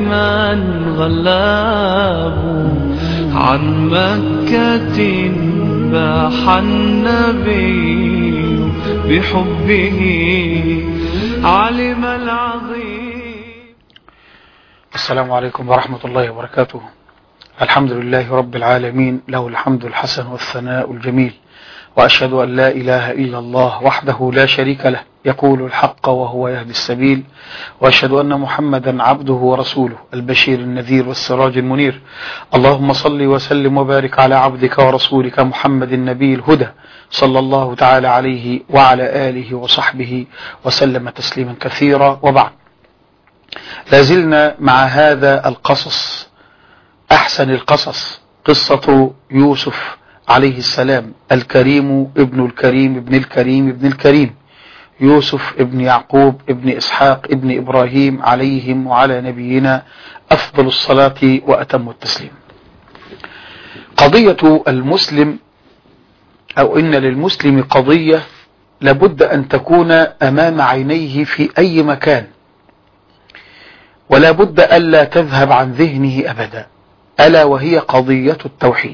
من غلاب عن مكة باح النبي بحبه علم العظيم. السلام عليكم ورحمة الله وبركاته. الحمد لله رب العالمين، له الحمد الحسن والثناء الجميل، وأشهد أن لا إله إلا الله وحده لا شريك له يقول الحق وهو يهدي السبيل، وأشهد أن محمدا عبده ورسوله البشير النذير والسراج المنير. اللهم صل وسلم وبارك على عبدك ورسولك محمد النبي الهدى، صلى الله تعالى عليه وعلى آله وصحبه وسلم تسليما كثيرا. وبعد، لازلنا مع هذا القصص، أحسن القصص، قصة يوسف عليه السلام، الكريم ابن الكريم ابن الكريم ابن الكريم، يوسف ابن يعقوب ابن إسحاق ابن إبراهيم، عليهم وعلى نبينا أفضل الصلاة وأتم التسليم. قضية المسلم، أو إن للمسلم قضية لابد أن تكون أمام عينيه في أي مكان، ولا بد ألا تذهب عن ذهنه أبدا، ألا وهي قضية التوحيد.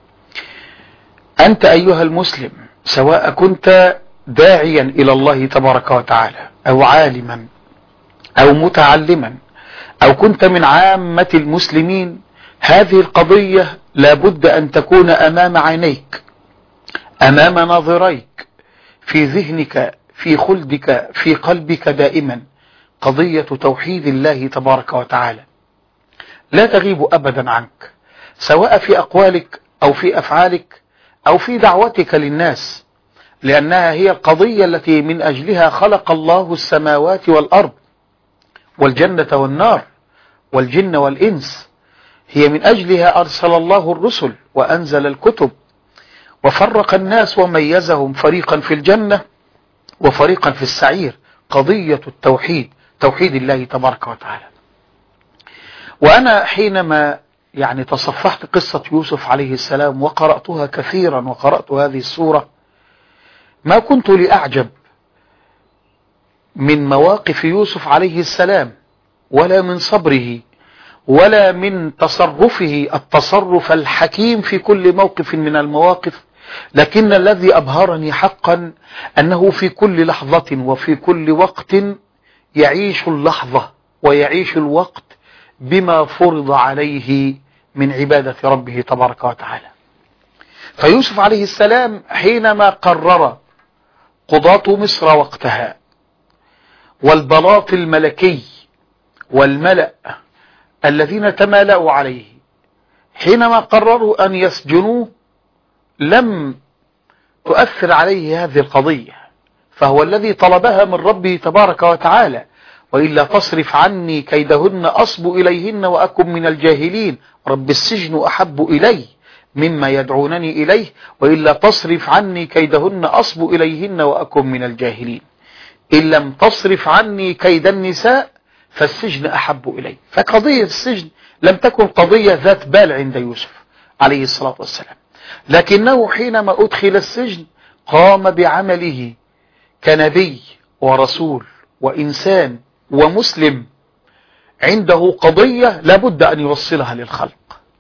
أنت أيها المسلم، سواء كنت داعيا إلى الله تبارك وتعالى، أو عالما، أو متعلما، أو كنت من عامة المسلمين، هذه القضية لابد أن تكون أمام عينيك، أمام ناظريك، في ذهنك، في خلدك، في قلبك دائما، قضية توحيد الله تبارك وتعالى لا تغيب أبدا عنك، سواء في أقوالك أو في أفعالك أو في دعوتك للناس، لأنها هي القضية التي من أجلها خلق الله السماوات والأرض والجنة والنار والجن والإنس. هي من أجلها أرسل الله الرسل وأنزل الكتب وفرق الناس وميزهم، فريقا في الجنة وفريقا في السعير. قضية التوحيد، توحيد الله تبارك وتعالى. وأنا حينما تصفحت قصة يوسف عليه السلام وقرأتها كثيرا، وقرأت هذه السورة، ما كنت لأعجب من مواقف يوسف عليه السلام، ولا من صبره، ولا من تصرفه التصرف الحكيم في كل موقف من المواقف، لكن الذي أبهرني حقا أنه في كل لحظة وفي كل وقت يعيش اللحظة ويعيش الوقت بما فرض عليه من عبادة ربه تبارك وتعالى. فيوسف عليه السلام حينما قرر قضاة مصر وقتها والبلاط الملكي والملأ الذين تمالأوا عليه، حينما قرروا أن يسجنوه، لم تؤثر عليه هذه القضية، فهو الذي طلبها من ربه تبارك وتعالى: وإلا تصرف عني كيدهن أصب إليهن وأكن من الجاهلين، رب السجن أحب إلي مما يدعونني إليه، وإلا تصرف عني كيدهن أصب إليهن وأكن من الجاهلين، إن لم تصرف عني كيد النساء فالسجن أحب إلي. فقضية السجن لم تكن قضية ذات بال عند يوسف عليه الصلاة والسلام، لكنه حينما أدخل السجن قام بعمله كنبي ورسول وإنسان ومسلم عنده قضية لابد أن يوصلها للخلق،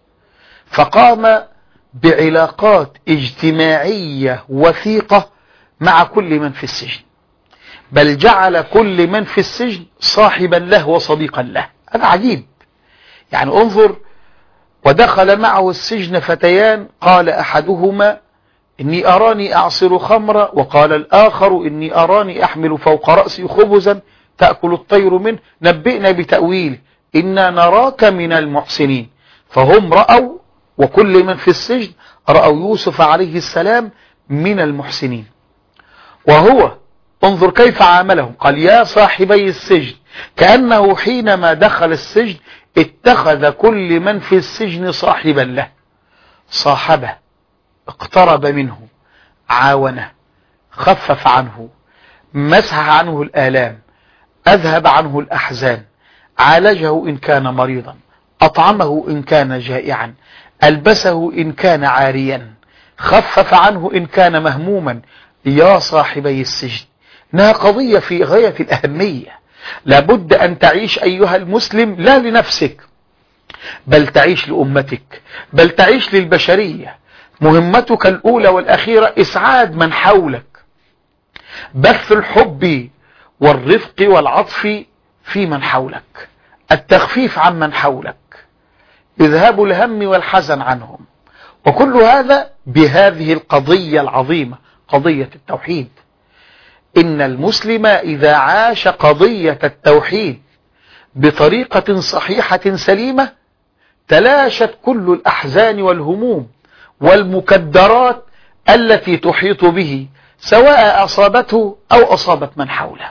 فقام بعلاقات اجتماعية وثيقة مع كل من في السجن، بل جعل كل من في السجن صاحبا له وصديقا له. هذا عجيب. انظر، ودخل معه السجن فتيان، قال أحدهما: إني أراني أعصر خمرا، وقال الآخر: إني أراني أحمل فوق رأسي خبزا تأكل الطير منه، نبئنا بتأويل إنا نراك من المحسنين. فهم رأوا، وكل من في السجن رأوا يوسف عليه السلام من المحسنين. وهو انظر كيف عاملهم، قال: يا صاحبي السجن، كأنه حينما دخل السجن اتخذ كل من في السجن صاحبا له، صاحبه، اقترب منه، عاونه، خفف عنه، مسح عنه الآلام، أذهب عنه الأحزان، عالجه إن كان مريضا، أطعمه إن كان جائعا، ألبسه إن كان عاريا، خفف عنه إن كان مهموما. يا صاحبي السجن، إنها قضية في غاية الأهمية، لابد أن تعيش أيها المسلم لا لنفسك، بل تعيش لأمتك، بل تعيش للبشرية. مهمتك الأولى والأخيرة إسعاد من حولك، بث الحب والرفق والعطف في من حولك، التخفيف عن من حولك، إذهاب الهم والحزن عنهم. وكل هذا بهذه القضية العظيمة، قضية التوحيد. إن المسلم إذا عاش قضية التوحيد بطريقة صحيحة سليمة تلاشت كل الأحزان والهموم والمكدرات التي تحيط به، سواء أصابته أو أصابت من حوله.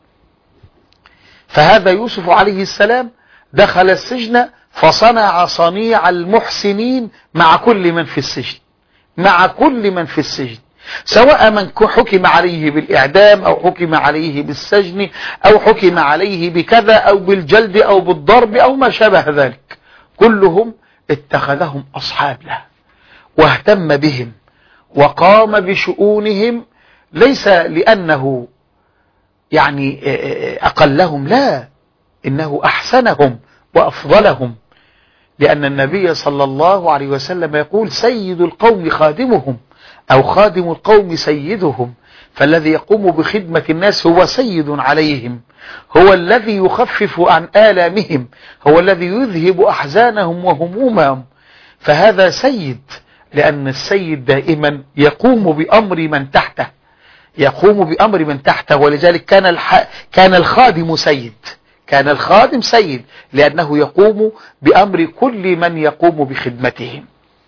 فهذا يوسف عليه السلام دخل السجن فصنع صنيع المحسنين مع كل من في السجن، مع كل من في السجن، سواء من حكم عليه بالإعدام أو حكم عليه بالسجن أو حكم عليه بكذا أو بالجلد أو بالضرب أو ما شابه ذلك، كلهم اتخذهم أصحاب له واهتم بهم وقام بشؤونهم، ليس لأنه يعني أقلهم، لا، إنه أحسنهم وأفضلهم، لأن النبي صلى الله عليه وسلم يقول سيد القوم خادمهم أو خادم القوم سيدهم، فالذي يقوم بخدمة الناس هو سيد عليهم، هو الذي يخفف عن آلامهم، هو الذي يذهب أحزانهم وهمومهم، فهذا سيد، لأن السيد دائما يقوم بأمر من تحته، يقوم بأمر من تحته. ولذلك كان الخادم سيد، كان الخادم سيد لأنه يقوم بأمر كل من يقوم بخدمتهم.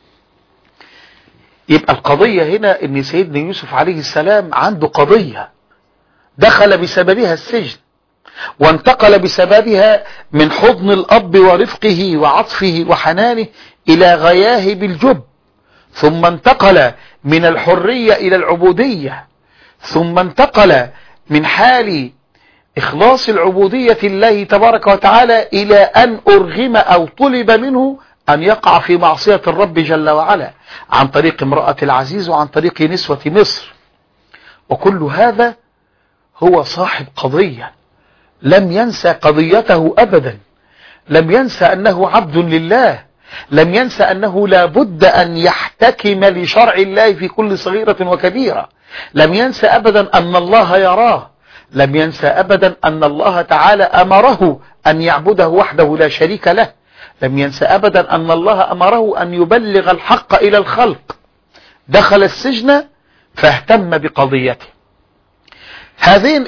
يبقى القضية هنا ان سيدنا يوسف عليه السلام عنده قضية دخل بسببها السجن، وانتقل بسببها من حضن الأب ورفقه وعطفه وحنانه إلى غياهب الجب، ثم انتقل من الحرية إلى العبودية، ثم انتقل من حال إخلاص العبودية لله تبارك وتعالى إلى أن أرغم أو طلب منه أن يقع في معصية الرب جل وعلا عن طريق امرأة العزيز وعن طريق نسوة مصر. وكل هذا هو صاحب قضية، لم ينسى قضيته أبدا، لم ينسى أنه عبد لله، لم ينسى أنه لا بد أن يحتكم لشرع الله في كل صغيرة وكبيرة، لم ينسى أبدا أن الله يراه، لم ينسى أبدا أن الله تعالى أمره أن يعبده وحده لا شريك له، لم ينسى أبدا أن الله أمره أن يبلغ الحق إلى الخلق. دخل السجن فاهتم بقضيته. هذين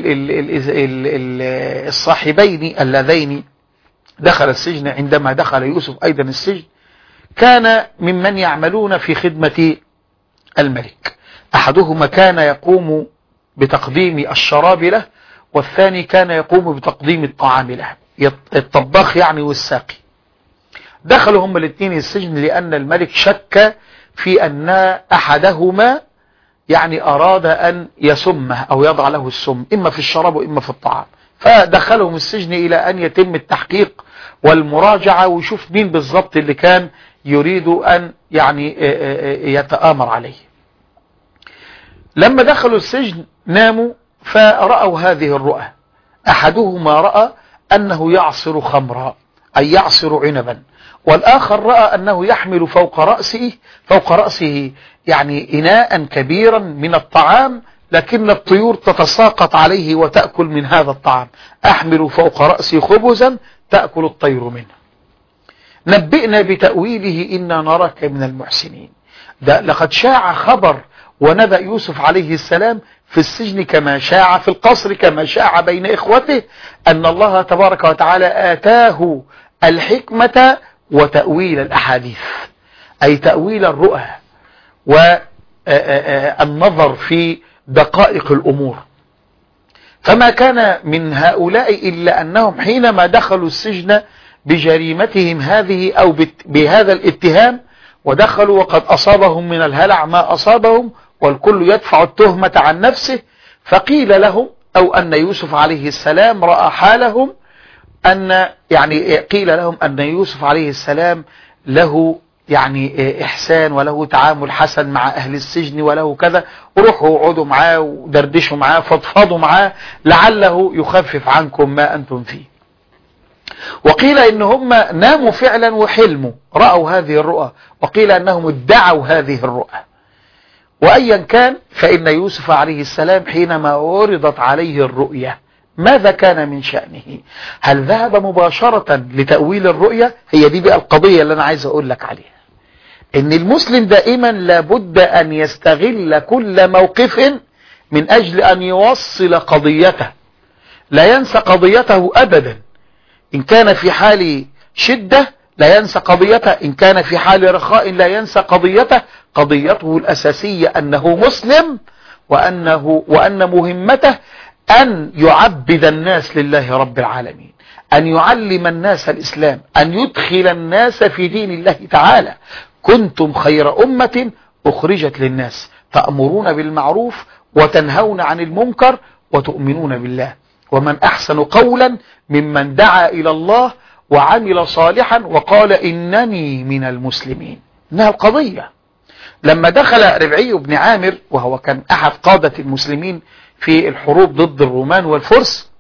الصاحبين اللذين دخل السجن، عندما دخل يوسف أيضا السجن كان ممن يعملون في خدمة الملك، أحدهما كان يقوم بتقديم الشراب له، والثاني كان يقوم بتقديم الطعام له، الطباخ يعني والساقي. دخلوا هم الاثنين السجن لأن الملك شك في أن أحدهما يعني أراد أن يسمه أو يضع له السم، إما في الشراب وإما في الطعام، فدخلهم السجن إلى أن يتم التحقيق والمراجعة ويشوف مين بالضبط اللي كان يريد أن يعني يتآمر عليه. لما دخلوا السجن ناموا فرأوا هذه الرؤى، أحدهما رأى أنه يعصر خمرا أي يعصر عنبا، والآخر رأى أنه يحمل فوق رأسه يعني إناء كبيرا من الطعام، لكن الطيور تتساقط عليه وتأكل من هذا الطعام. أحمل فوق رأسي خبزا تأكل الطير منه، نبئنا بتأويله إنا نراك من المحسنين. ده لقد شاع خبر ونبأ يوسف عليه السلام في السجن كما شاع في القصر، كما شاع بين إخوته، أن الله تبارك وتعالى آتاه الحكمة وتأويل الأحاديث، أي تأويل الرؤى والنظر في دقائق الأمور. فما كان من هؤلاء إلا أنهم حينما دخلوا السجن بجريمتهم هذه أو بهذا الاتهام، ودخلوا وقد أصابهم من الهلع ما أصابهم والكل يدفع التهمة عن نفسه، فقيل لهم أو أن يوسف عليه السلام رأى حالهم، أن يعني قيل لهم أن يوسف عليه السلام له يعني إحسان وله تعامل حسن مع أهل السجن وله كذا، روحوا اقعدوا معاه ودردشوا معاه فضفضوا معاه لعله يخفف عنكم ما أنتم فيه. وقيل إن هم ناموا فعلا وحلموا رأوا هذه الرؤى، وقيل أنهم ادعوا هذه الرؤى. وأيا كان فإن يوسف عليه السلام حينما عرضت عليه الرؤية ماذا كان من شأنه؟ هل ذهب مباشرة لتأويل الرؤية؟ هي دي بقى القضية اللي أنا عايز أقول لك عليها، إن المسلم دائما لابد أن يستغل كل موقف من أجل أن يوصل قضيته، لا ينسى قضيته أبدا. إن كان في حال شدة لا ينسى قضيته، إن كان في حال رخاء لا ينسى قضيته. قضيته الأساسية أنه مسلم، وأن مهمته أن يعبد الناس لله رب العالمين، أن يعلم الناس الإسلام، أن يدخل الناس في دين الله تعالى. كنتم خير أمة أخرجت للناس تأمرون بالمعروف وتنهون عن المنكر وتؤمنون بالله، ومن أحسن قولا ممن دعا إلى الله وعمل صالحا وقال إنني من المسلمين. إنها القضية. لما دخل ربعي بن عامر وهو كان أحد قادة المسلمين في الحروب ضد الرومان والفرس،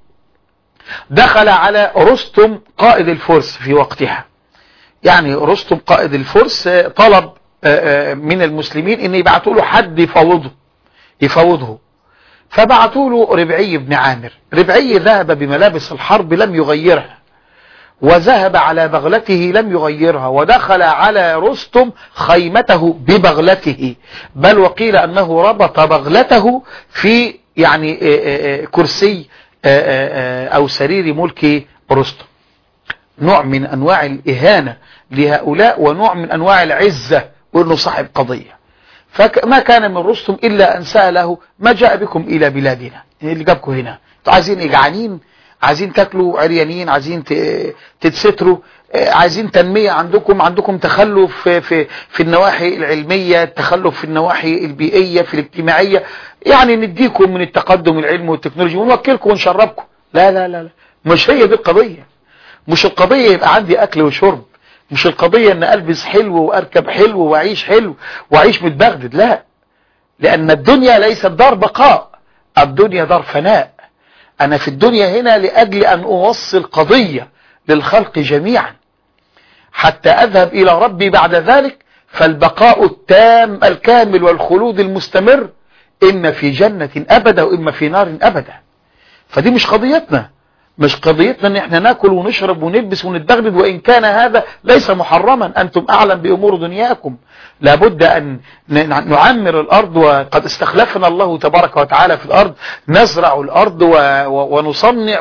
دخل على رستم قائد الفرس في وقتها. يعني رستم قائد الفرس طلب من المسلمين ان يبعثوا له حد يفاوضه، فبعثوا له ربعي بن عامر. ربعي ذهب بملابس الحرب لم يغيرها، وذهب على بغلته لم يغيرها، ودخل على رستم خيمته ببغلته، بل وقيل أنه ربط بغلته في يعني كرسي أو سرير ملك رستم. نوع من أنواع الإهانة لهؤلاء ونوع من أنواع العزة، وأنه صاحب قضية. فما كان من رستم إلا أن سأله ما جاء بكم إلى بلادنا، اللي جابكم هنا؟ عايزين إجعانين؟ عايزين تاكلوا عريانين؟ عايزين تتستروا؟ عايزين تنمية؟ عندكم تخلف في النواحي العلمية، تخلف في النواحي البيئية، في الاجتماعية، يعني نديكم من التقدم العلمي والتكنولوجي ونوكلكم ونشربكم. لا لا لا لا، مش هي دي القضية. مش القضية يبقى عندي أكل وشرب، مش القضية أن ألبس حلو وأركب حلو وأعيش حلو وأعيش متبغدد. لا، لأن الدنيا ليست دار بقاء، الدنيا دار فناء. أنا في الدنيا هنا لأجل أن أوصل قضية للخلق جميعا حتى أذهب إلى ربي بعد ذلك. فالبقاء التام الكامل والخلود المستمر إما في جنة أبدا وإما في نار أبدا. فدي مش قضيتنا، مش قضيتنا ان احنا ناكل ونشرب ونلبس ونتبغدد، وان كان هذا ليس محرما، انتم اعلم بامور دنياكم. لابد ان نعمر الارض، وقد استخلفنا الله تبارك وتعالى في الارض، نزرع الارض ونصنع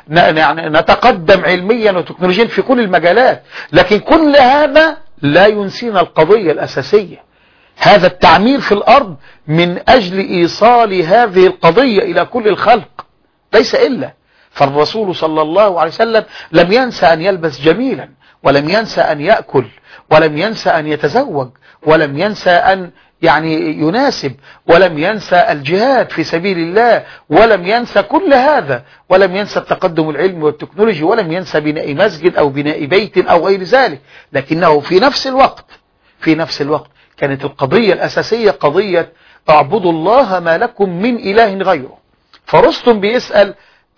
ونتقدم علميا وتكنولوجيا في كل المجالات. لكن كل هذا لا ينسينا القضية الاساسية، هذا التعمير في الارض من اجل ايصال هذه القضية الى كل الخلق، ليس الا. فالرسول صلى الله عليه وسلم لم ينسى أن يلبس جميلا، ولم ينسى أن يأكل، ولم ينسى أن يتزوج، ولم ينسى أن يعني يناسب، ولم ينسى الجهاد في سبيل الله، ولم ينسى كل هذا، ولم ينسى التقدم العلمي والتكنولوجي، ولم ينسى بناء مسجد أو بناء بيت أو غير ذلك. لكنه في نفس الوقت كانت القضية الأساسية قضية اعبدوا الله ما لكم من إله غيره. فرستم بيسأل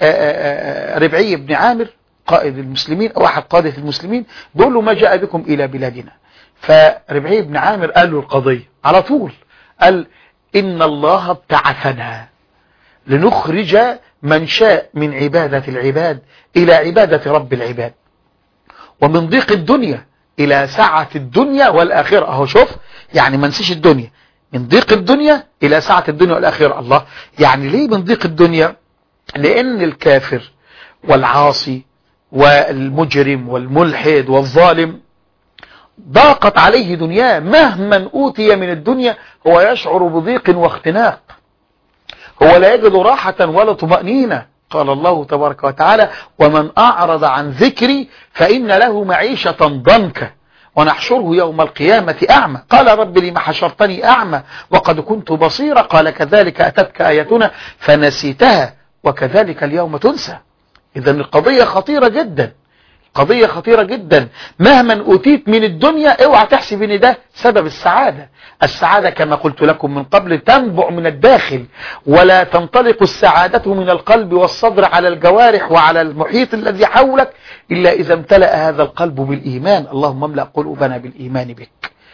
ربعي بن عامر قائد المسلمين أو أحد قادة المسلمين، بيقول له ما جاء بكم إلى بلادنا؟ فربعي بن عامر قال له القضية على طول، قال إن الله ابتعثنا لنخرج من شاء من عبادة العباد إلى عبادة رب العباد، ومن ضيق الدنيا إلى سعة الدنيا والآخرة. أهو شوف، يعني ما نسيش الدنيا، من ضيق الدنيا إلى سعة الدنيا والآخرة. الله، يعني ليه من ضيق الدنيا؟ لأن الكافر والعاصي والمجرم والملحد والظالم ضاقت عليه دنياه، مهما أوتي من الدنيا هو يشعر بضيق واختناق، هو لا يجد راحة ولا طمأنينة. قال الله تبارك وتعالى ومن أعرض عن ذكري فإن له معيشة ضنكا ونحشره يوم القيامة أعمى. قال رب لما حشرتني أعمى وقد كنت بصيرا قال كذلك أتتك آياتنا فنسيتها وكذلك اليوم تنسى. إذن القضية خطيرة جدا، قضية خطيرة جدا. مهما أوتيت من الدنيا اوعى تحسب ان ده سبب السعادة. السعادة كما قلت لكم من قبل تنبع من الداخل، ولا تنطلق السعادة من القلب والصدر على الجوارح وعلى المحيط الذي حولك إلا إذا امتلأ هذا القلب بالإيمان. اللهم املأ قلوبنا بالإيمان بك.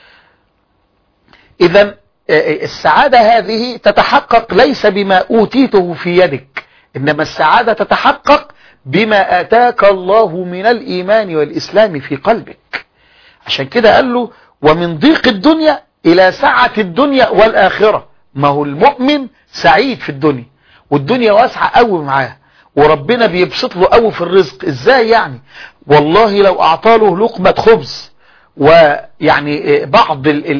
إذا السعادة هذه تتحقق ليس بما أوتيته في يدك، إنما السعادة تتحقق بما آتاك الله من الإيمان والإسلام في قلبك. عشان كده قال له ومن ضيق الدنيا إلى سعة الدنيا والآخرة. ما هو المؤمن سعيد في الدنيا، والدنيا واسعة قوي معاه، وربنا بيبسط له قوي في الرزق. ازاي يعني؟ والله لو أعطاله لقمة خبز ويعني بعض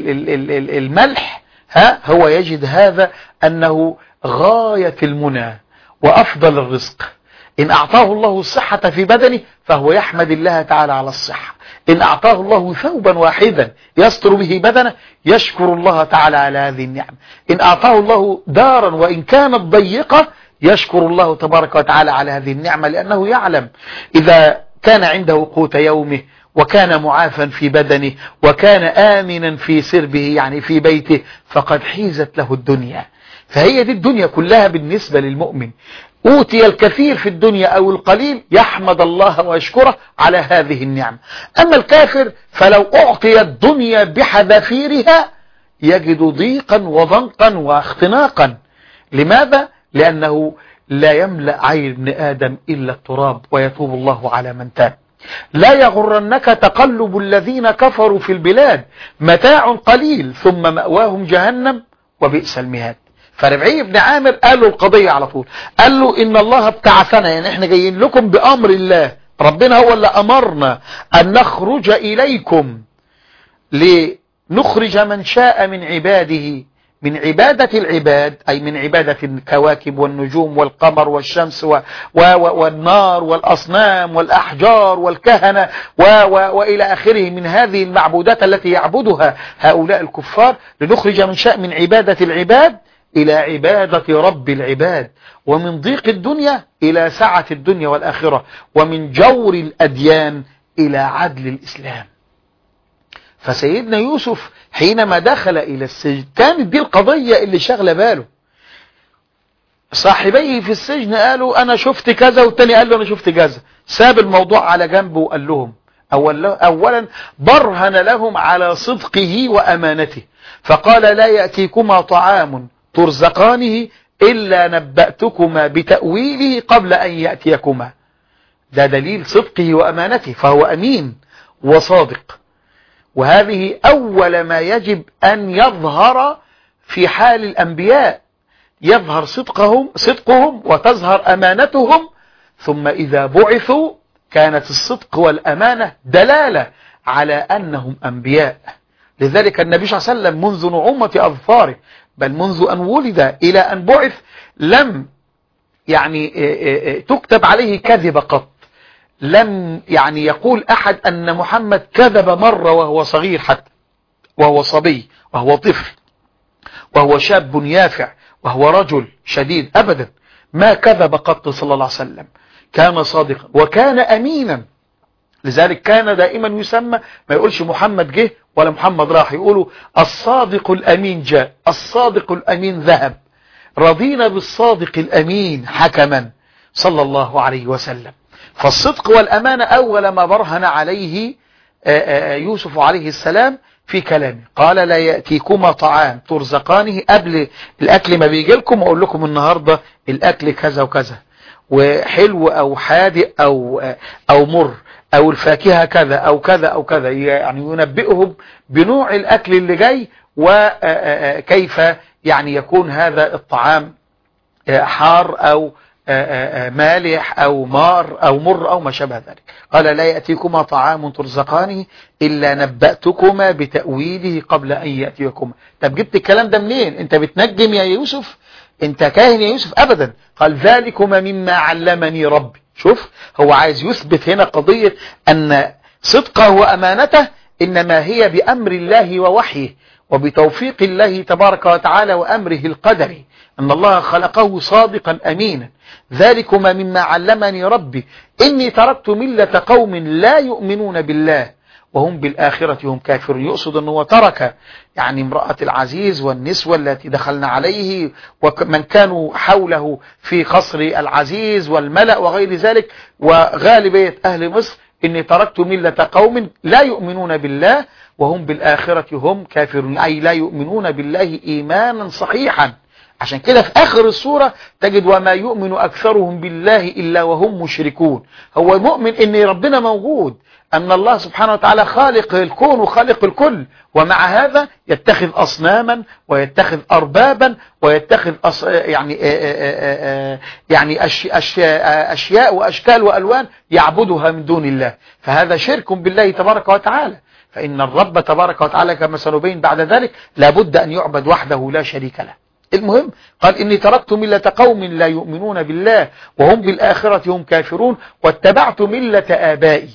الملح هو يجد هذا أنه غاية المنى وأفضل الرزق. إن أعطاه الله الصحة في بدنه فهو يحمد الله تعالى على الصحة. إن أعطاه الله ثوبا واحدا يستر به بدنه يشكر الله تعالى على هذه النعمة. إن أعطاه الله دارا وإن كانت ضيقة يشكر الله تبارك وتعالى على هذه النعمة، لأنه يعلم إذا كان عنده قوت يومه وكان معافا في بدنه وكان آمنا في سربه يعني في بيته فقد حيزت له الدنيا. فهي دي الدنيا كلها بالنسبة للمؤمن. أوتي الكثير في الدنيا أو القليل يحمد الله ويشكره على هذه النعمة. أما الكافر فلو أعطي الدنيا بحذافيرها يجد ضيقا وضنقا واختناقا. لماذا؟ لأنه لا يملأ عين ابن آدم إلا التراب ويتوب الله على من تاب. لا يغرنك تقلب الذين كفروا في البلاد، متاع قليل ثم مأواهم جهنم وبئس المهاد. فربعي بن عامر قال له القضية على طول، قال له إن الله ابتعثنا، يعني احنا جايين لكم بأمر الله، ربنا هو اللي أمرنا أن نخرج إليكم لنخرج من شاء من عباده من عبادة العباد، أي من عبادة الكواكب والنجوم والقمر والشمس والنار والأصنام والأحجار والكهنة وإلى آخره من هذه المعبودات التي يعبدها هؤلاء الكفار، لنخرج من شاء من عبادة العباد إلى عبادة رب العباد، ومن ضيق الدنيا إلى سعة الدنيا والآخرة، ومن جور الأديان إلى عدل الإسلام. فسيدنا يوسف حينما دخل إلى السجن كانت دي القضية اللي شغله باله. صاحبيه في السجن قالوا أنا شفت كذا، والتاني قال له أنا شفت كذا. ساب الموضوع على جنبه وقال لهم أولا برهن لهم على صدقه وأمانته، فقال لا يأتيكما طعام ترزقانه إلا نبأتكما بتأويله قبل أن يأتيكما. ده دليل صدقه وأمانته، فهو أمين وصادق. وهذه أول ما يجب أن يظهر في حال الأنبياء، يظهر صدقهم وتظهر أمانتهم، ثم إذا بعثوا كانت الصدق والأمانة دلالة على أنهم أنبياء. لذلك النبي صلى الله عليه وسلم منذ نعومة أظفاره بل منذ أن ولد إلى أن بعث لم يعني تكتب عليه كذب قط. لم يعني يقول أحد أن محمد كذب مرة وهو صغير، حتى وهو صبي وهو طفل وهو شاب يافع وهو رجل شديد، أبدا ما كذب قط صلى الله عليه وسلم. كان صادقا وكان أمينا. لذلك كان دائما يسمى، ما يقولش محمد جه ولا محمد راح، يقولوا الصادق الأمين جاء، الصادق الأمين ذهب، رضينا بالصادق الأمين حكما صلى الله عليه وسلم. فالصدق والأمانة أول ما برهن عليه يوسف عليه السلام في كلامه. قال لا يأتيكما طعام ترزقانه، قبل الأكل ما بيجي لكم أقول لكم النهاردة الأكل كذا وكذا، وحلو أو حادق أو مر، أو الفاكهة كذا أو كذا أو كذا، يعني ينبئهم بنوع الأكل اللي جاي وكيف يعني يكون هذا الطعام حار أو مالح أو مار أو مر أو ما شابه ذلك. قال لا يأتيكما طعام ترزقانه إلا نبأتكما بتأويله قبل أن يأتيكما. طب جبت الكلام ده منين؟ أنت بتنجم يا يوسف؟ أنت كاهن يا يوسف؟ أبدا. قال ذلكما مما علمني ربي. شوف، هو عايز يثبت هنا قضية أن صدقه وأمانته إنما هي بأمر الله ووحيه، وبتوفيق الله تبارك وتعالى وأمره القدري أن الله خلقه صادقا أمينا. ذلكما مما علمني ربي إني تركت ملة قوم لا يؤمنون بالله وهم بالآخرة هم كافرون. يقصد أنه ترك يعني امرأة العزيز والنسوة التي دخلنا عليه ومن كانوا حوله في قصر العزيز والملأ وغير ذلك وغالبية أهل مصر، إني تركت ملة قوم لا يؤمنون بالله وهم بالآخرة هم كافرون، أي لا يؤمنون بالله إيمانا صحيحا. عشان كده في آخر السورة تجد وما يؤمن أكثرهم بالله إلا وهم مشركون. هو مؤمن إن ربنا موجود، أن الله سبحانه وتعالى خالق الكون وخالق الكل، ومع هذا يتخذ أصناما ويتخذ أربابا ويتخذ يعني أشياء وأشكال وألوان يعبدها من دون الله، فهذا شرك بالله تبارك وتعالى. فإن الرب تبارك وتعالى كما سنبين بعد ذلك لابد أن يعبد وحده لا شريك له. المهم قال إني تركت ملة قوم لا يؤمنون بالله وهم بالآخرة هم كافرون واتبعت ملة آبائي.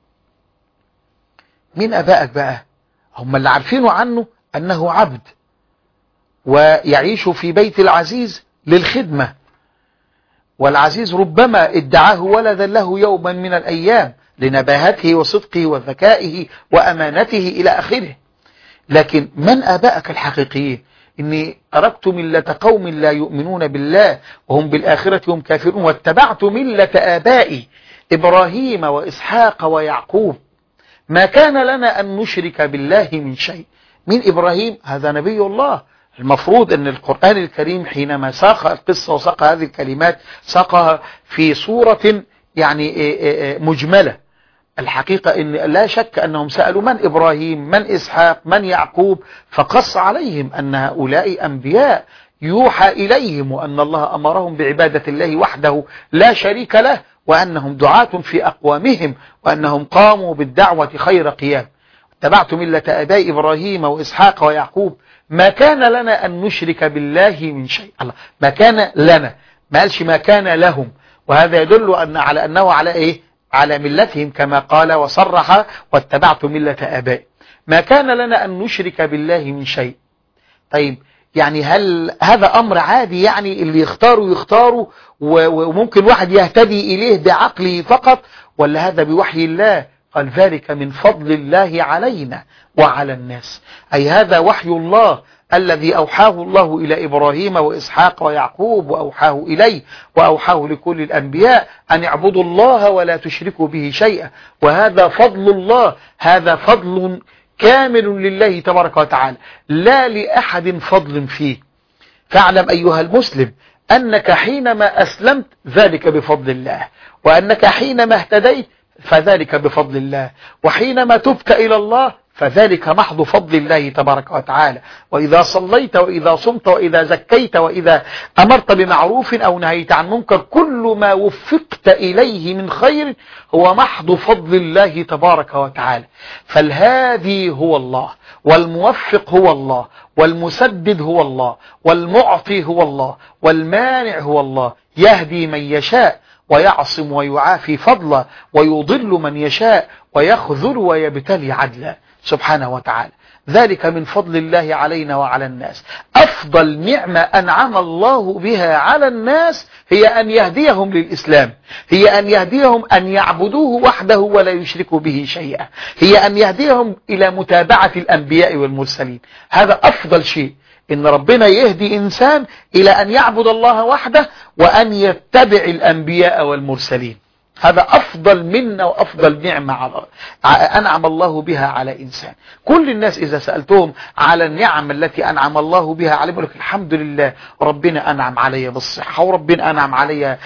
مين أبائك بقى؟ هم اللي عارفينه عنه أنه عبد ويعيش في بيت العزيز للخدمة، والعزيز ربما ادعاه ولدا له يوما من الأيام لنباهته وصدقه وذكائه وأمانته إلى آخره. لكن من آبائك الحقيقيين؟ إني تركت ملة قوم لا يؤمنون بالله وهم بالآخرة هم كافرون واتبعت ملة آبائي إبراهيم وإسحاق ويعقوب ما كان لنا أن نشرك بالله من شيء. من إبراهيم؟ هذا نبي الله. المفروض أن القرآن الكريم حينما ساق القصة وساق هذه الكلمات ساقها في صورة يعني مجملة. الحقيقة إن لا شك أنهم سألوا من إبراهيم من إسحاق من يعقوب، فقص عليهم أن هؤلاء أنبياء يوحى إليهم وأن الله أمرهم بعبادة الله وحده لا شريك له، وأنهم دعاة في أقوامهم وأنهم قاموا بالدعوة خير قيام. اتبعت ملة آباء إبراهيم وإسحاق ويعقوب ما كان لنا أن نشرك بالله من شيء. الله ما كان لنا، ما قالش ما كان لهم، وهذا يدل على أنه على إيه؟ على ملتهم كما قال وصرح واتبعت ملة آبائي. ما كان لنا أن نشرك بالله من شيء. طيب يعني هل هذا أمر عادي يعني اللي يختاروا وممكن واحد يهتدي إليه بعقله فقط، ولا هذا بوحي الله؟ قال ذلك من فضل الله علينا وعلى الناس، أي هذا وحي الله الذي أوحاه الله إلى إبراهيم وإسحاق ويعقوب وأوحاه إليه وأوحاه لكل الأنبياء أن يعبدوا الله ولا تشركوا به شيئا، وهذا فضل الله، هذا فضل كامل لله تبارك وتعالى لا لأحد فضل فيه. فاعلم أيها المسلم أنك حينما أسلمت ذلك بفضل الله، وأنك حينما اهتديت فذلك بفضل الله، وحينما تبت إلى الله فذلك محض فضل الله تبارك وتعالى. وإذا صليت وإذا صمت وإذا زكيت وإذا أمرت بمعروف أو نهيت عن منكر، كل ما وفقت إليه من خير هو محض فضل الله تبارك وتعالى. فالهادي هو الله، والموفق هو الله، والمسدد هو الله، والمعطي هو الله، والمانع هو الله. يهدي من يشاء ويعصم ويعافي فضلا، ويضل من يشاء ويخذل ويبتلي عدلا سبحانه وتعالى. ذلك من فضل الله علينا وعلى الناس. أفضل نعمة أنعم الله بها على الناس هي أن يهديهم للإسلام، هي أن يهديهم أن يعبدوه وحده ولا يشركوا به شيئا، هي أن يهديهم إلى متابعة الأنبياء والمرسلين. هذا أفضل شيء، إن ربنا يهدي إنسان إلى أن يعبد الله وحده وأن يتبع الأنبياء والمرسلين. هذا أفضل منا وأفضل نعمة أنعم الله بها على إنسان. كل الناس إذا سألتهم على النعم التي أنعم الله بها عليهم يقول لك الحمد لله ربنا أنعم علي بالصحة، وربنا أنعم علي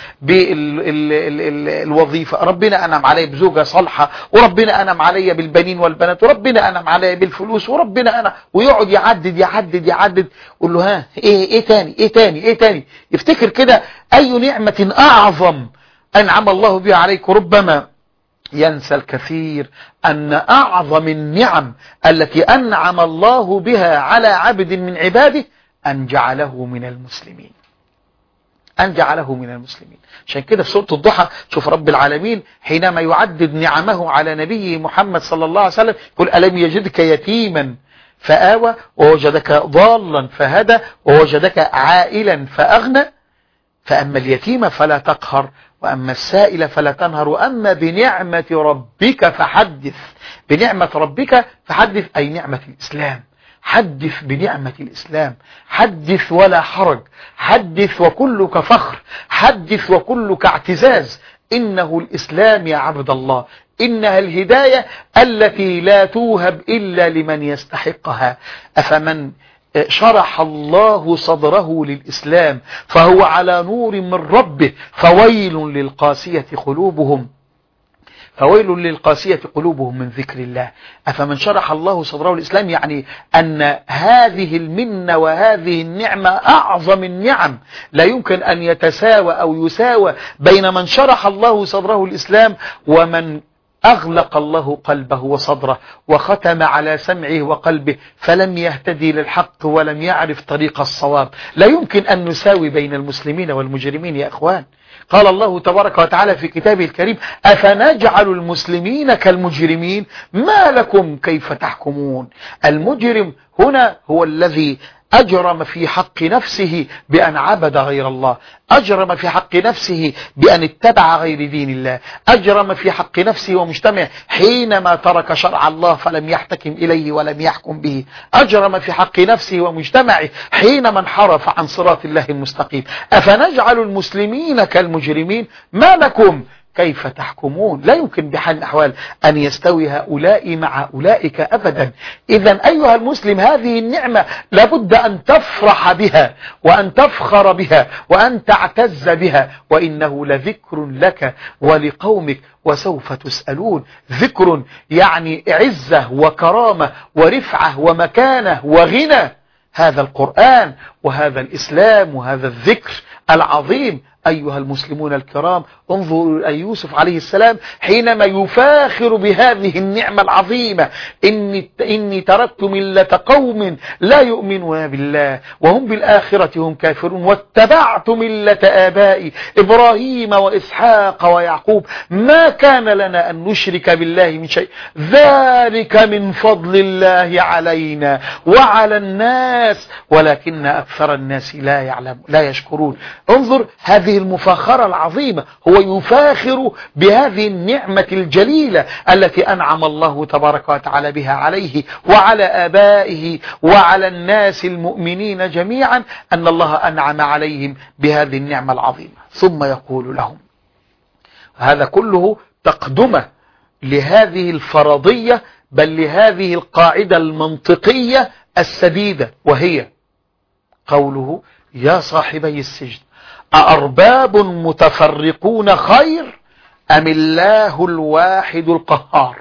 بالوظيفة، ربنا أنعم علي بزوجة صالحة، وربنا أنعم علي بالبنين والبنات، وربنا أنعم علي بالفلوس، وربنا أنعم، ويقعد يعدد يقول له ها إيه تاني يفتكر كده أي نعمة أعظم أنعم الله بها عليك. ربما ينسى الكثير أن أعظم النعم التي أنعم الله بها على عبد من عباده أن جعله من المسلمين، عشان كده في سورة الضحى شوف رب العالمين حينما يعدد نعمه على نبيه محمد صلى الله عليه وسلم يقول ألم يجدك يتيما فآوى ووجدك ضالا فهدى ووجدك عائلا فأغنى. فأما اليتيم فلا تقهر وأما السائل فلا تنهر وأما بنعمة ربك فحدث. بنعمة ربك فحدث أي نعمة الإسلام. حدث بنعمة الإسلام، حدث ولا حرج، حدث وكلك فخر، حدث وكلك اعتزاز. إنه الإسلام يا عبد الله، إنها الهداية التي لا توهب إلا لمن يستحقها. أفمن شرح الله صدره للإسلام فهو على نور من ربه فويل للقاسية قلوبهم من ذكر الله. أفمن شرح الله صدره للإسلام يعني أن هذه المنة وهذه النعمة أعظم النعم، لا يمكن أن يتساوى أو يساوى بين من شرح الله صدره للإسلام ومن أغلق الله قلبه وصدره وختم على سمعه وقلبه فلم يهتدي للحق ولم يعرف طريق الصواب. لا يمكن أن نساوي بين المسلمين والمجرمين يا إخوان. قال الله تبارك وتعالى في كتابه الكريم: أفنجعل المسلمين كالمجرمين ما لكم كيف تحكمون. المجرم هنا هو الذي أجرم في حق نفسه بأن عبد غير الله، أجرم في حق نفسه بأن اتبع غير دين الله، أجرم في حق نفسه ومجتمع حينما ترك شرع الله فلم يحتكم إليه ولم يحكم به، أجرم في حق نفسه ومجتمعه حينما انحرف عن صراط الله المستقيم. أفنجعل المسلمين كالمجرمين ما لكم كيف تحكمون. لا يمكن بحال الأحوال أن يستوي هؤلاء مع أولئك أبدا. إذن أيها المسلم هذه النعمة لابد أن تفرح بها وأن تفخر بها وأن تعتز بها، وإنه لذكر لك ولقومك وسوف تسألون. ذكر يعني عزة وكرامة ورفعة ومكانة وغنى. هذا القرآن وهذا الإسلام وهذا الذكر العظيم. أيها المسلمون الكرام، انظروا إلى يوسف عليه السلام حينما يفاخر بهذه النعمة العظيمة: إني تركت ملة قوم لا يؤمنون بالله وهم بالآخرة هم كافرون واتبعت ملة آبائي إبراهيم وإسحاق ويعقوب ما كان لنا أن نشرك بالله من شيء ذلك من فضل الله علينا وعلى الناس ولكن أكثر الناس لا يشكرون. انظر هذه المفاخرة العظيمة، هو يفاخر بهذه النعمة الجليلة التي أنعم الله تبارك وتعالى بها عليه وعلى آبائه وعلى الناس المؤمنين جميعا، أن الله أنعم عليهم بهذه النعمة العظيمة. ثم يقول لهم، هذا كله تقدمة لهذه الفرضية بل لهذه القاعدة المنطقية السديدة، وهي قوله: يا صاحبي السجن أأرباب متفرقون خير أم الله الواحد القهار.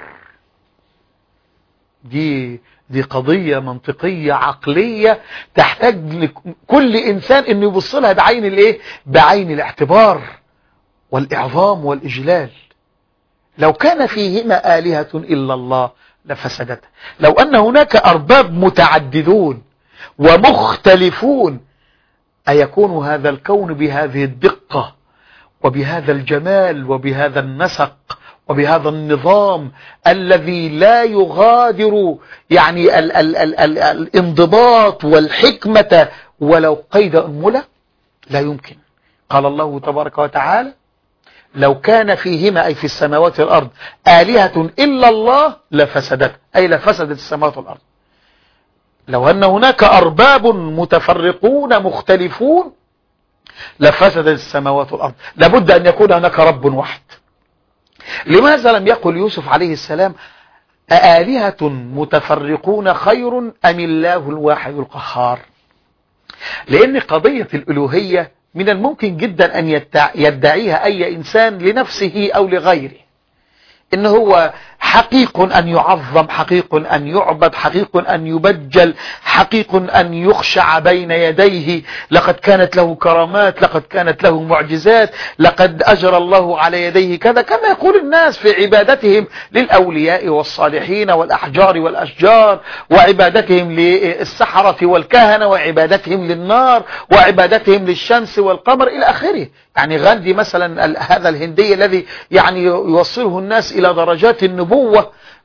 دي قضية منطقية عقلية تحتاج كل إنسان إنه يبص لها بعين الإيه؟ بعين الاعتبار والإعظام والإجلال. لو كان فيهما آلهة إلا الله لفسدت. لو أن هناك أرباب متعددون ومختلفون أيكون هذا الكون بهذه الدقة وبهذا الجمال وبهذا النسق وبهذا النظام الذي لا يغادر يعني الانضباط والحكمة ولو قيد أنملة؟ لا يمكن. قال الله تبارك وتعالى: لو كان فيهما أي في السماوات والأرض آلهة إلا الله لفسدت، أي لفسدت السماوات والأرض. لو أن هناك أرباب متفرقون مختلفون لفسدت السماوات والأرض. لابد أن يكون هناك رب واحد. لماذا لم يقل يوسف عليه السلام: أآلهة متفرقون خير أم الله الواحد القهار؟ لأن قضية الألوهية من الممكن جدا أن يدعيها أي إنسان لنفسه أو لغيره، إن هو حقيق أن يعظم، حقيق أن يعبد، حقيق أن يبجل، حقيق أن يخشع بين يديه. لقد كانت له كرامات، لقد كانت له معجزات، لقد أجرى الله على يديه كذا، كما يقول الناس في عبادتهم للأولياء والصالحين والأحجار والأشجار، وعبادتهم للسحرة والكهنة، وعبادتهم للنار، وعبادتهم للشمس والقمر إلى آخره. يعني غاندي مثلا هذا الهندي الذي يعني يوصله الناس إلى درجات النبوة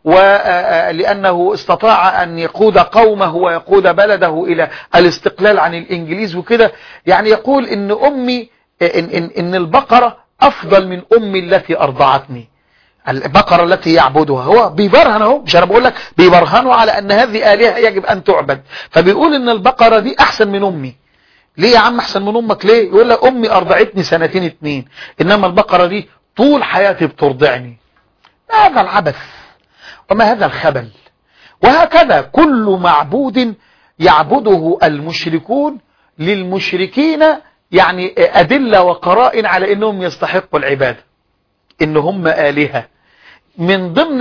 ولأنه استطاع أن يقود قومه ويقود بلده إلى الاستقلال عن الإنجليز وكده. يعني يقول إن أمي إن البقرة أفضل من أمي التي أرضعتني. البقرة التي يعبدها هو بيبرهن اهو، مش أنا بقول لك بيبرهنوا على أن هذه آلهة يجب أن تعبد، فبيقول إن البقرة دي أحسن من أمي. ليه يا عم أحسن من أمك ليه؟ يقول لك أمي أرضعتني 2 إنما البقرة دي طول حياتي بترضعني. هذا العبث وما هذا الخبل. وهكذا كل معبود يعبده المشركون للمشركين يعني أدلة وقرائن على أنهم يستحقوا العبادة، إن هم آلهة. من ضمن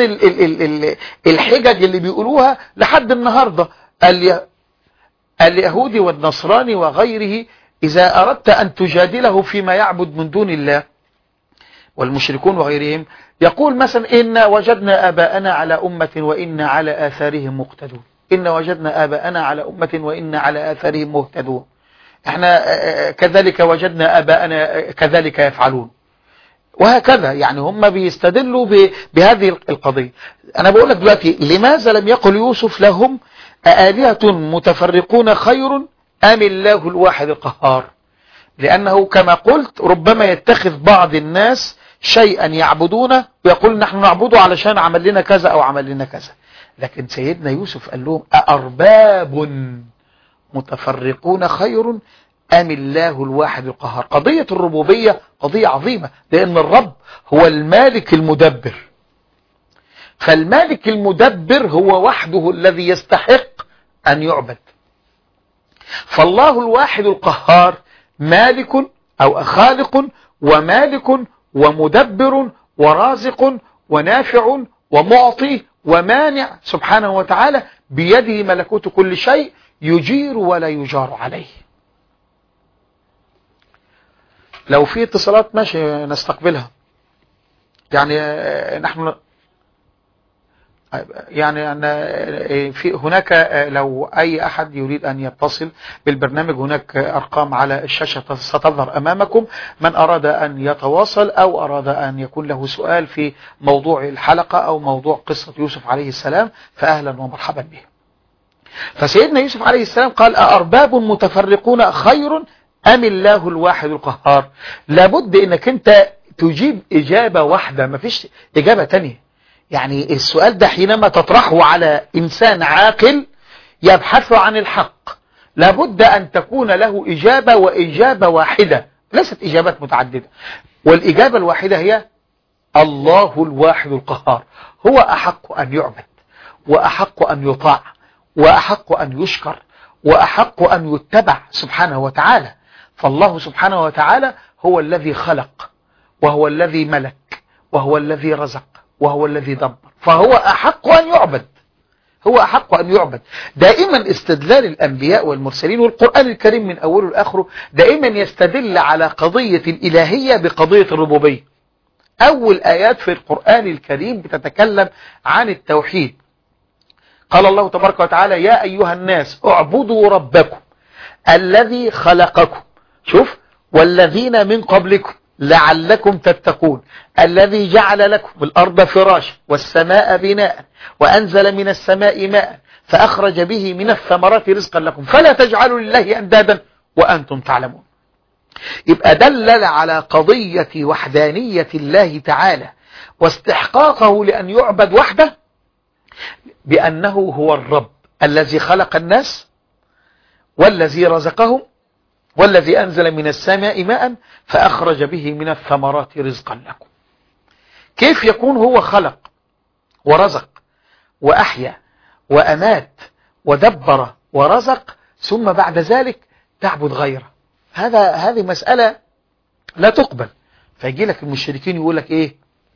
الحجج اللي بيقولوها لحد النهاردة اليهودي والنصراني وغيره، إذا أردت أن تجادله فيما يعبد من دون الله والمشركون وغيرهم، يقول مثلا إن وجدنا آباءنا على أمة وإنا على آثارهم مقتدون. إن وجدنا آباءنا على أمة وإنا على آثارهم مهتدون. احنا كذلك وجدنا آباءنا كذلك يفعلون. وهكذا يعني هم بيستدلوا بهذه القضية. أنا بقول لك دلوقتي لماذا لم يقل يوسف لهم آلهة متفرقون خير أم الله الواحد القهار؟ لأنه كما قلت ربما يتخذ بعض الناس شيئا يعبدونه ويقول نحن نعبده علشان عمل لنا كذا أو عمل لنا كذا. لكن سيدنا يوسف قال لهم أأرباب متفرقون خير أم الله الواحد القهار؟ قضية الربوبية قضية عظيمة، لأن الرب هو المالك المدبر، فالمالك المدبر هو وحده الذي يستحق أن يعبد. فالله الواحد القهار مالك أو خالق ومالك ومدبر ورازق ونافع ومعطي ومانع سبحانه وتعالى، بيده ملكوت كل شيء، يجير ولا يجار عليه. لو في اتصالات ماشي نستقبلها. يعني نحن يعني في هناك لو أي أحد يريد أن يتصل بالبرنامج هناك أرقام على الشاشة ستظهر أمامكم. من أراد أن يتواصل أو أراد أن يكون له سؤال في موضوع الحلقة أو موضوع قصة يوسف عليه السلام فأهلا ومرحبا به. فسيدنا يوسف عليه السلام قال أأرباب متفرقون خير أم الله الواحد القهار؟ لابد أنك أنت تجيب إجابة واحدة، ما فيش إجابة تانية. يعني السؤال ده حينما تطرحه على إنسان عاقل يبحث عن الحق لابد أن تكون له إجابة، وإجابة واحدة ليست إجابات متعددة. والإجابة الواحدة هي الله الواحد القهار، هو أحق أن يعبد وأحق أن يطاع وأحق أن يشكر وأحق أن يتبع سبحانه وتعالى. فالله سبحانه وتعالى هو الذي خلق وهو الذي ملك وهو الذي رزق وهو الذي دبر، فهو أحق أن يعبد، هو أحق أن يعبد. دائما استدلال الأنبياء والمرسلين والقرآن الكريم من أوله لآخره دائما يستدل على قضية الإلهية بقضية الربوبية. أول آيات في القرآن الكريم بتتكلم عن التوحيد. قال الله تبارك وتعالى يا أيها الناس اعبدوا ربكم الذي خلقكم، شوف، والذين من قبلكم لعلكم تتقون، الذي جعل لكم الأرض فراشا والسماء بناء وأنزل من السماء ماء فأخرج به من الثمرات رزقا لكم فلا تجعلوا لله أندادا وأنتم تعلمون. يبقى دلل على قضية وحدانية الله تعالى واستحقاقه لأن يعبد وحده بأنه هو الرب الذي خلق الناس والذي رزقهم والذي أنزل من السماء ماء فأخرج به من الثمرات رزقا لكم. كيف يكون هو خلق ورزق وأحيا وأمات ودبر ورزق ثم بعد ذلك تعبد غيره؟ هذه مسألة لا تقبل. فيجي لك المشركين يقول لك إيه؟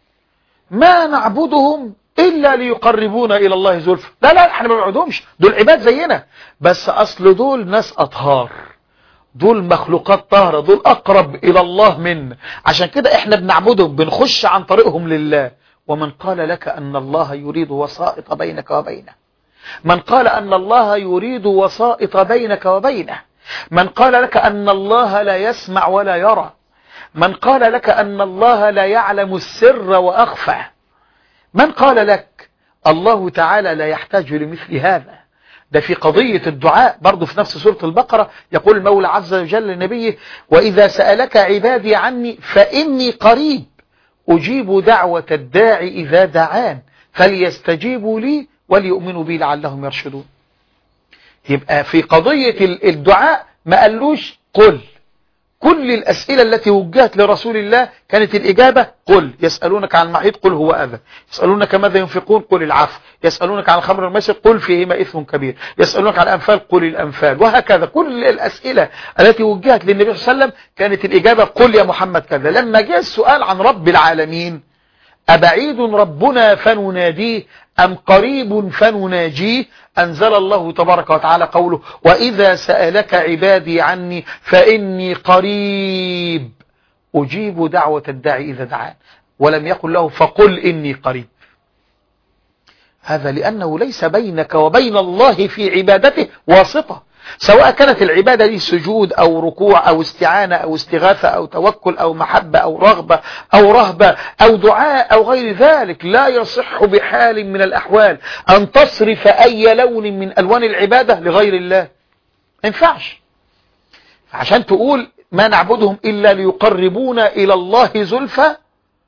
ما نعبدهم إلا ليقربونا إلى الله زلفى. لا احنا ما بنعبدهمش، دول عباد زينا، بس أصل دول ناس أطهار، دول مخلوقات طاهرة، دول أقرب إلى الله منا، عشان كده إحنا بنعبدهم، بنخش عن طريقهم لله. ومن قال لك أن الله يريد وسائط بينك وبينه، من قال أن الله يريد وسائط بينك وبينه، من قال لك أن الله لا يسمع ولا يرى، من قال لك أن الله لا يعلم السر وأخفى، من قال لك الله تعالى لا يحتاج لمثل هذا. ده في قضية الدعاء برضو في نفس سورة البقرة يقول المولى عز وجل لنبيه: وإذا سألك عبادي عني فإني قريب أجيب دعوة الداعي إذا دعان فليستجيبوا لي وليؤمنوا بي لعلهم يرشدون. يبقى في قضية الدعاء ما قالوش قل. كل الأسئلة التي وجهت لرسول الله كانت الإجابة قل. يسألونك عن المحيط قل هو أذى، يسألونك ماذا ينفقون قل العفو، يسألونك عن الخمر والميسر قل فيهما إثم كبير، يسألونك عن الأنفال قل الأنفال، وهكذا. كل الأسئلة التي وجهت للنبي صلى الله عليه وسلم كانت الإجابة قل يا محمد كذا. لما جاء السؤال عن رب العالمين: أبعيد ربنا فنناديه أم قريب فنناجيه، أنزل الله تبارك وتعالى قوله: وإذا سألك عبادي عني فإني قريب أجيب دعوة الداعي إذا دعان، ولم يقل له فقل إني قريب. هذا لأنه ليس بينك وبين الله في عبادته واسطة، سواء كانت العبادة دي سجود أو ركوع أو استعانة أو استغاثة أو توكل أو محبة أو رغبة أو رهبة أو دعاء أو غير ذلك. لا يصح بحال من الأحوال أن تصرف أي لون من ألوان العبادة لغير الله، ما ينفعش. عشان تقول ما نعبدهم إلا ليقربونا إلى الله زلفى،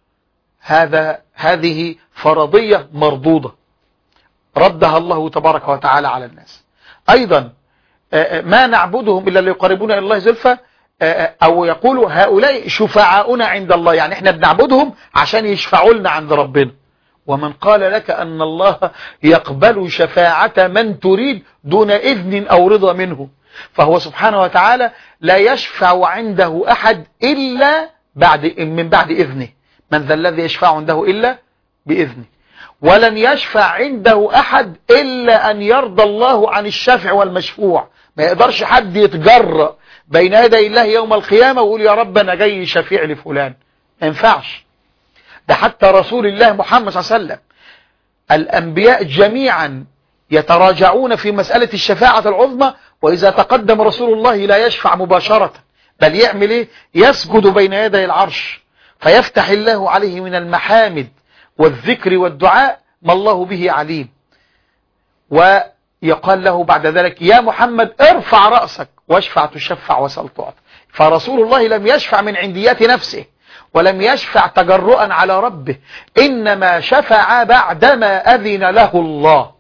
هذه فرضية مردودة ردها الله تبارك وتعالى على الناس. أيضا ما نعبدهم إلا ليقربونا إلى الله زلفى، أو يقولوا هؤلاء شفعاؤنا عند الله، يعني احنا بنعبدهم عشان يشفعوا لنا عند ربنا. ومن قال لك أن الله يقبل شفاعة من تريد دون إذن أو رضا منه، فهو سبحانه وتعالى لا يشفع عنده أحد إلا من بعد إذنه. من ذا الذي يشفع عنده إلا بإذنه، ولن يشفع عنده أحد إلا أن يرضى الله عن الشافع والمشفوع. ما يقدرش حد يتجرأ بين يدي الله يوم القيامة ويقول يا رب أنا جاي شفيع لفلان، ما ينفعش. ده حتى رسول الله محمد صلى الله عليه وسلم الأنبياء جميعا يتراجعون في مسألة الشفاعة العظمى، وإذا تقدم رسول الله لا يشفع مباشرة، بل يعمل إيه؟ يسجد بين يدي العرش فيفتح الله عليه من المحامد والذكر والدعاء ما الله به عليم، ويقال له بعد ذلك يا محمد ارفع رأسك واشفع تشفع وسل تعطى. فرسول الله لم يشفع من عنديات نفسه، ولم يشفع تجرؤا على ربه، إنما شفع بعدما أذن له الله.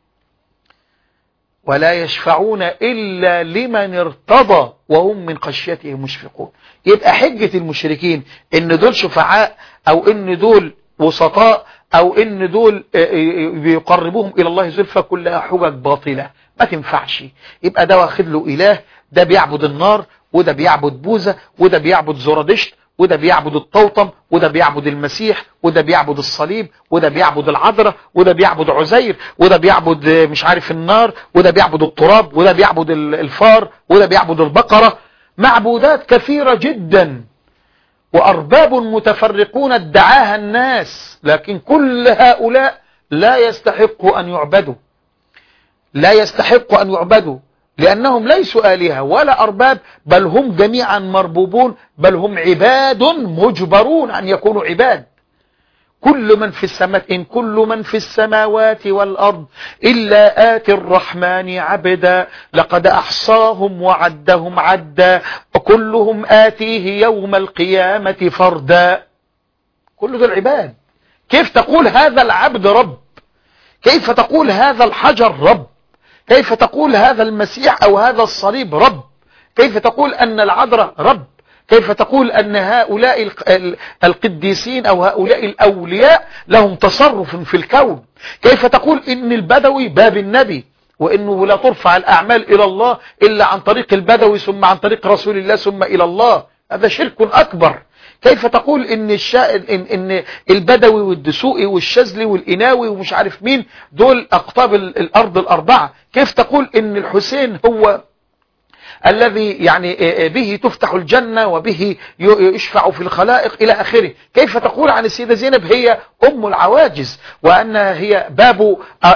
ولا يشفعون إلا لمن ارتضى وهم من خشيته مشفقون. يبقى حجة المشركين إن دول شفعاء أو إن دول وسطاء أو إن دول بيقربوهم إلى الله زلفى كلها حجج باطلة ما تنفعش. يبقى ده واخد له إله، ده بيعبد النار، وده بيعبد بوذا، وده بيعبد زرادشت، وده بيعبد الطوطم، وده بيعبد المسيح، وده بيعبد الصليب، وده بيعبد العذراء، وده بيعبد عزير، وده بيعبد مش عارف النار، وده بيعبد التراب، وده بيعبد الفار، وده بيعبد البقرة. معبودات كثيرة جدا وأرباب متفرقون ادعاها الناس، لكن كل هؤلاء لا يستحق أن يعبدوا، لا يستحق أن يعبدوا، لأنهم ليسوا آلهة ولا أرباب، بل هم جميعا مربوبون، بل هم عباد مجبرون أن يكونوا عباد. كل من في السماء إن كل من في السماوات والأرض إلا آتي الرحمن عبدا لقد أحصاهم وعدهم عدا وكلهم آتيه يوم القيامة فردا. كل دول عباد. كيف تقول هذا العبد رب؟ كيف تقول هذا الحجر رب؟ كيف تقول هذا المسيح أو هذا الصليب رب؟ كيف تقول أن العذراء رب؟ كيف تقول أن هؤلاء القديسين أو هؤلاء الأولياء لهم تصرف في الكون؟ كيف تقول إن البدوي باب النبي، وإنه لا ترفع الأعمال إلى الله إلا عن طريق البدوي ثم عن طريق رسول الله ثم إلى الله؟ هذا شرك أكبر. كيف تقول إن البدوي والدسوقي والشاذلي والإناوي ومش عارف مين دول أقطاب الأرض الأربعة؟ كيف تقول إن الحسين هو الذي يعني به تفتح الجنة وبه يشفع في الخلائق إلى آخره؟ كيف تقول عن السيدة زينب هي أم العواجز وأنها هي باب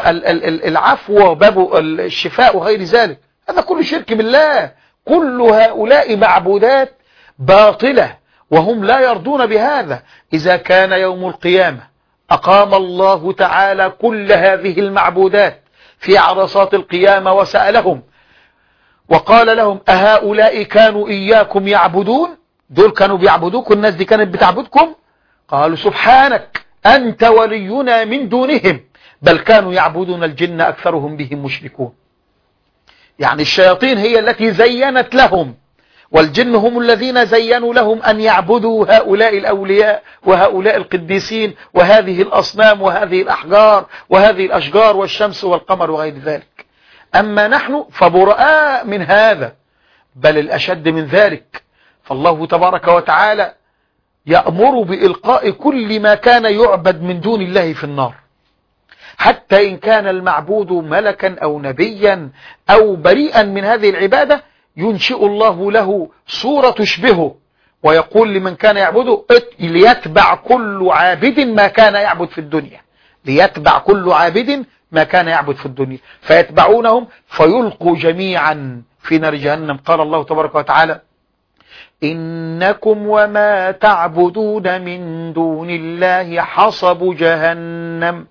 العفو وباب الشفاء وغير ذلك؟ هذا كله شرك بالله. كل هؤلاء معبودات باطلة وهم لا يرضون بهذا. إذا كان يوم القيامة أقام الله تعالى كل هذه المعبودات في عرصات القيامة وسألهم وقال لهم أهؤلاء كانوا إياكم يعبدون؟ دول كانوا بيعبدوكم، الناس دي كانت بتعبدكم؟ قالوا سبحانك أنت ولينا من دونهم بل كانوا يعبدون الجن أكثرهم بهم مشركون. يعني الشياطين هي التي زينت لهم، والجن هم الذين زينوا لهم أن يعبدوا هؤلاء الأولياء وهؤلاء القديسين وهذه الأصنام وهذه الأحجار وهذه الأشجار والشمس والقمر وغير ذلك. أما نحن فبراء من هذا، بل الأشد من ذلك. فالله تبارك وتعالى يأمر بإلقاء كل ما كان يعبد من دون الله في النار، حتى إن كان المعبود ملكا أو نبيا أو بريئا من هذه العبادة ينشئ الله له صورة تشبهه، ويقول لمن كان يعبده ليتبع كل عابد ما كان يعبد في الدنيا، ليتبع كل عابد ما كان يعبد في الدنيا، فيتبعونهم فيلقوا جميعا في نار جهنم. قال الله تبارك وتعالى إنكم وما تعبدون من دون الله حصب جهنم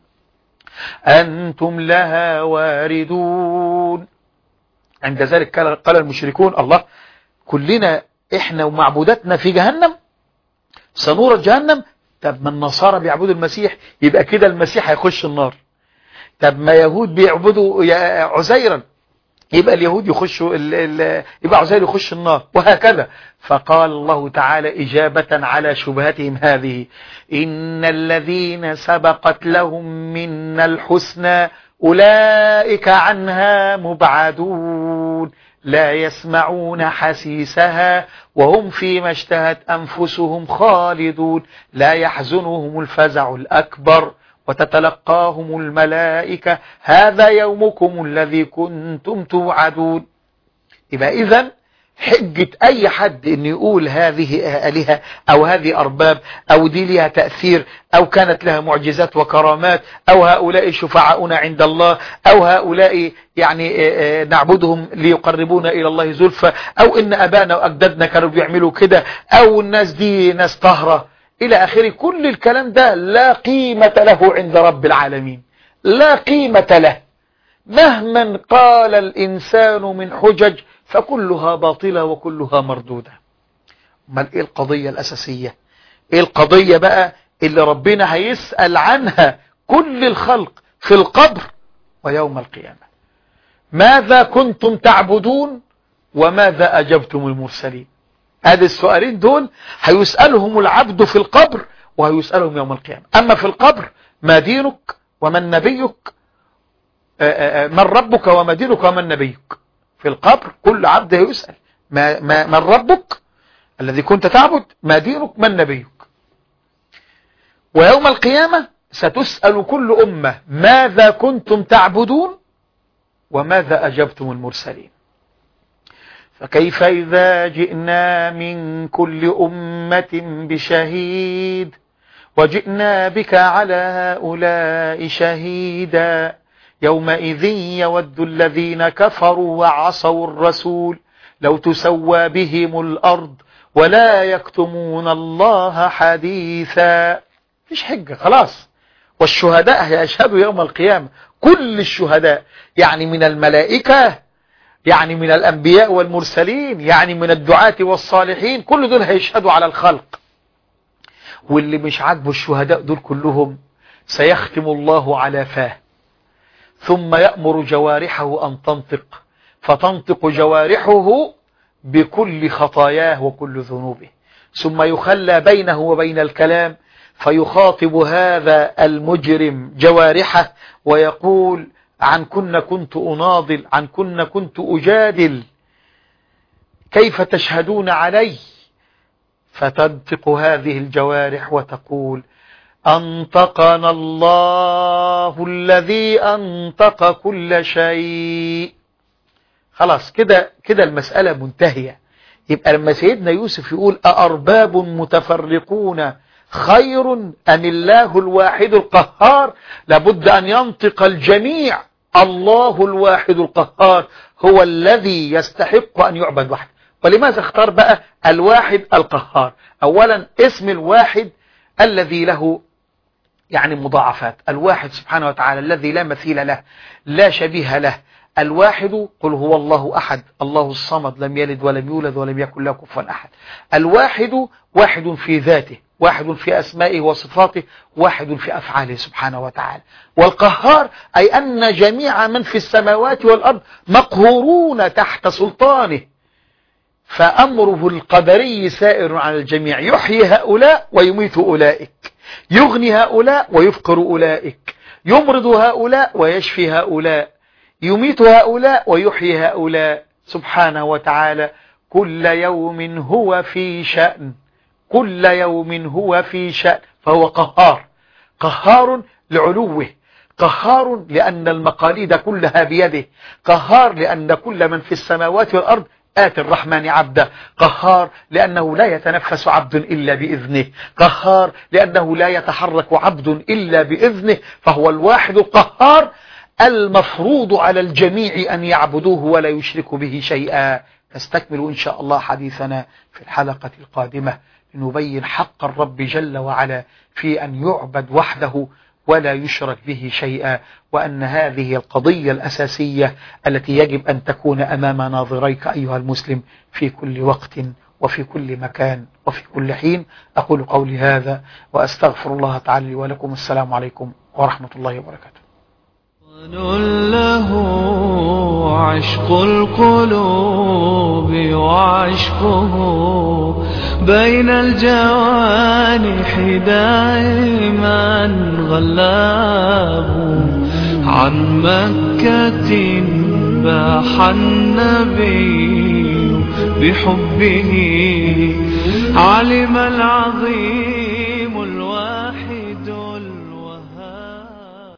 أنتم لها واردون. عند ذلك قال المشركون الله كلنا إحنا ومعبوداتنا في جهنم سنورة جهنم. طب ما النصارى بيعبدوا المسيح يبقى كده المسيح هيخش النار. طب ما يهود بيعبدوا عزيرا يبقى اليهود يخشوا يبقى عزير يخش النار، وهكذا. فقال الله تعالى إجابة على شبهتهم هذه إن الذين سبقت لهم من الحسنى أولئك عنها مبعدون لا يسمعون حسيسها وهم فيما اشتهت أنفسهم خالدون لا يحزنهم الفزع الأكبر وتتلقاهم الملائكة هذا يومكم الذي كنتم توعدون. يبقى إذن حجة أي حد إن يقول هذه آلهة أو هذه أرباب أو دي لها تأثير أو كانت لها معجزات وكرامات أو هؤلاء شفعاؤنا عند الله أو هؤلاء يعني نعبدهم ليقربونا إلى الله زلفى أو إن أبانا وأجدادنا كانوا بيعملوا كده أو الناس دي ناس طهرة إلى آخره، كل الكلام ده لا قيمة له عند رب العالمين، لا قيمة له مهما قال الإنسان من حجج فكلها باطلة وكلها مردودة. ما إيه القضية الأساسية؟ إيه القضية بقى اللي ربنا هيسأل عنها كل الخلق في القبر ويوم القيامة؟ ماذا كنتم تعبدون وماذا أجبتم المرسلين؟ هذه السؤالين دول هيسألهم العبد في القبر وهيسألهم يوم القيامة. أما في القبر ما دينك ومن نبيك، من ربك وما دينك ومن نبيك. في القبر كل عبد هيسأل من ربك الذي كنت تعبد، ما دينك، من نبيك. ويوم القيامة ستسأل كل أمة ماذا كنتم تعبدون وماذا أجبتم المرسلين. فكيف إذا جئنا من كل أمة بشهيد وجئنا بك على هؤلاء شهيدا يومئذ يود الذين كفروا وعصوا الرسول لو تسوى بهم الأرض ولا يكتمون الله حديثا. مفيش حجة خلاص. والشهداء هيشهدوا يوم القيامة، كل الشهداء، يعني من الملائكة، يعني من الأنبياء والمرسلين، يعني من الدعاة والصالحين، كل دول هيشهدوا على الخلق. واللي مش عاجبه الشهداء دول كلهم سيختم الله على فاه ثم يأمر جوارحه أن تنطق، فتنطق جوارحه بكل خطاياه وكل ذنوبه، ثم يخلى بينه وبين الكلام فيخاطب هذا المجرم جوارحه ويقول عن كنت أناضل، عن كنت أجادل، كيف تشهدون علي؟ فتنطق هذه الجوارح وتقول أنطقنا الله الذي أنطق كل شيء. خلاص كده المسألة منتهية. يبقى لما سيدنا يوسف يقول أأرباب متفرقون خير أم الله الواحد القهار، لابد أن ينطق الجميع الله الواحد القهار هو الذي يستحق أن يعبد وحده. ولماذا اختار بقى الواحد القهار؟ أولا اسم الواحد الذي له يعني مضاعفات. الواحد سبحانه وتعالى الذي لا مثيل له لا شبيه له. الواحد قل هو الله أحد الله الصمد لم يلد ولم يولد ولم يكن له كفوا أحد. الواحد واحد في ذاته، واحد في أسمائه وصفاته، واحد في أفعاله سبحانه وتعالى. والقهار أي أن جميع من في السماوات والأرض مقهورون تحت سلطانه، فأمره القدري سائر على الجميع، يحيي هؤلاء ويميت أولئك، يغني هؤلاء ويفقر أولئك، يمرض هؤلاء ويشفي هؤلاء، يميت هؤلاء ويحيي هؤلاء سبحانه وتعالى. كل يوم هو في شأن، كل يوم هو في شأن. فهو قهار، قهار لعلوه، قهار لأن المقاليد كلها بيده، قهار لأن كل من في السماوات والأرض آتي الرحمن عبدا، قهار لأنه لا يتنفس عبد إلا بإذنه، قهار لأنه لا يتحرك عبد إلا بإذنه. فهو الواحد القهار المفروض على الجميع أن يعبدوه ولا يشركوا به شيئا. نستكمل إن شاء الله حديثنا في الحلقة القادمة لنبين حق الرب جل وعلا في أن يعبد وحده ولا يشرك به شيئا، وأن هذه القضية الأساسية التي يجب أن تكون أمام ناظريك أيها المسلم في كل وقت وفي كل مكان وفي كل حين. أقول قولي هذا وأستغفر الله تعالى لي ولكم. السلام عليكم ورحمة الله وبركاته. له عشق القلوب وعشقه بين الجوانح دائما غلاب، عن مكة باح النبي بحبه علم العظيم.